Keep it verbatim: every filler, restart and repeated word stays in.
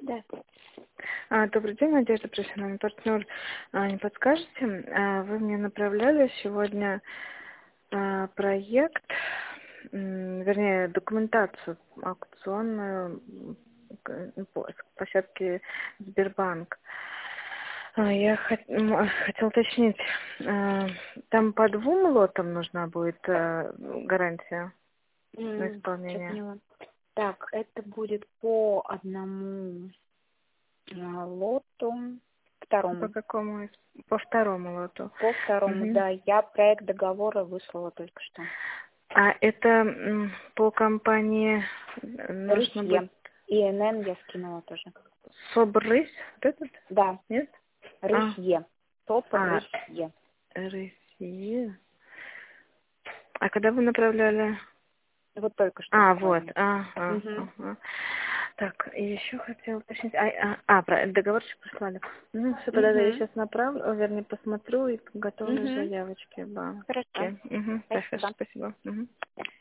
Да. А, добрый день, Надежда, профессиональный партнер. А, не подскажете, а, вы мне направляли сегодня а, проект, м, вернее, документацию аукционную к- по с площадке Сбербанк. А, Я хот- м, хотела уточнить, а, там по двум лотам нужна будет а, гарантия на М, Всё исполнение? поняла. Так, это будет по одному а, лоту, По второму. какому? из- По второму лоту. По второму, Мгм. да. Я проект договора выслала только что. А это м, по компании э, нужно будет Рысье. И эн эн я скинула тоже. СОБРысь? Вот этот? Да, Нет? А, Рысье. Топ а, Рысье. Россия. А когда вы направляли? Вот только что А, вот. буквально. Ага, Угу. ага. Так, и еще хотела уточнить. А, а, а, про договорчик послали. Ну, все, тогда я Угу. сейчас направлю, о, вернее, посмотрю и готовлю Угу. заявочки в Хорошо. банке. Угу, Спасибо. спасибо. Угу.